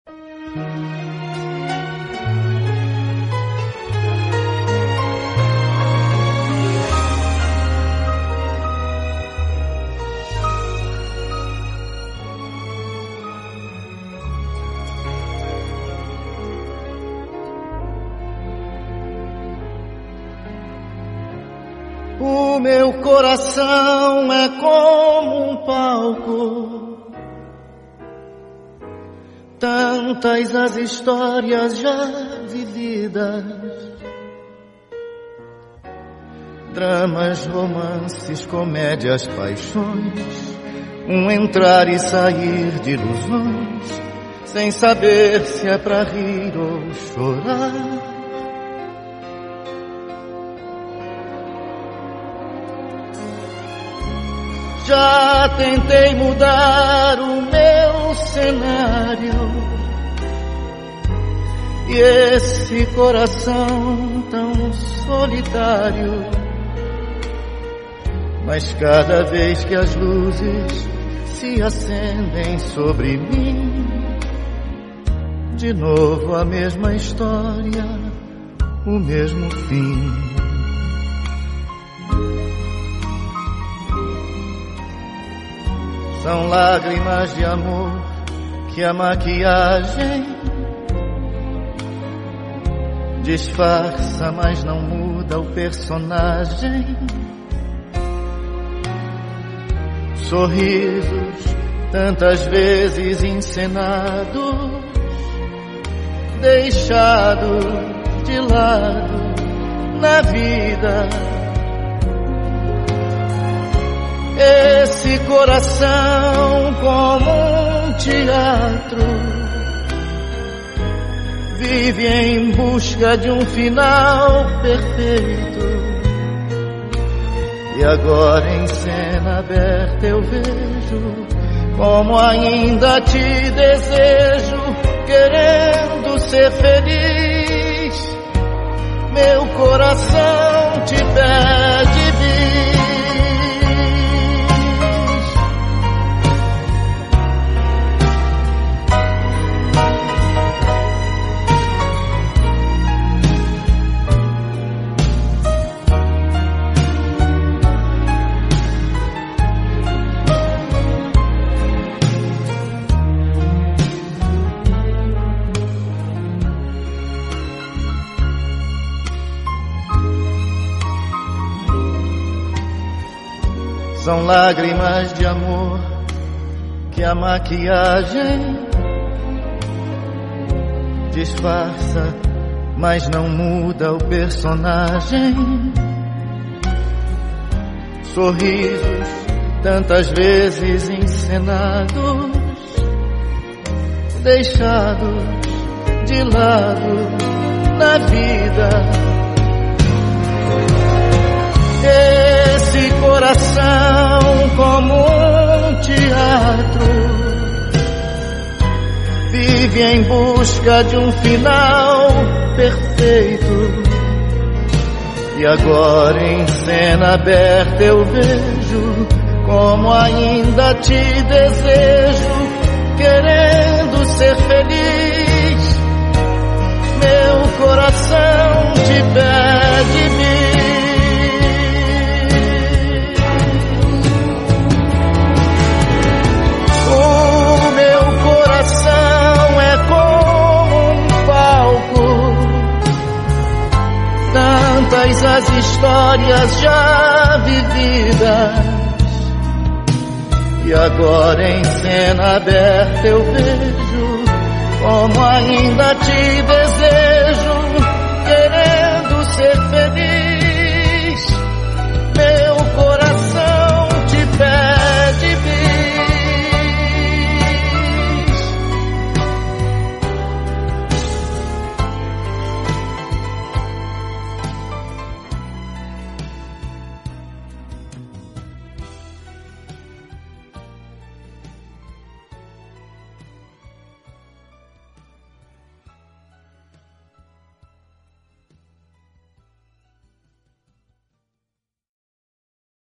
O meu coração é como um palco, tantas as histórias já vividas, dramas, romances, comédias, paixões, um entrar e sair de ilusões, sem saber se é pra rir ou chorar. Já tentei mudar o meu cenário, e esse coração tão solitário, mas cada vez que as luzes se acendem sobre mim, de novo a mesma história, o mesmo fim. São lágrimas de amor que a maquiagem disfarça, mas não muda o personagem. Sorrisos tantas vezes encenados, deixados de lado na vida. Esse coração como um teatro vive em busca de um final perfeito, e agora em cena aberta eu vejo como ainda te desejo, querendo ser feliz. Meu coração te pede bis. São lágrimas de amor que a maquiagem disfarça, mas não muda o personagem. Sorrisos tantas vezes encenados, deixados de lado na vida. Esse coração como um teatro vive em busca de um final perfeito, e agora em cena aberta eu vejo como ainda te desejo, querendo ser feliz. Meu coração te pede bis. Tantas as histórias já vividas, e agora em cena aberta eu vejo como ainda te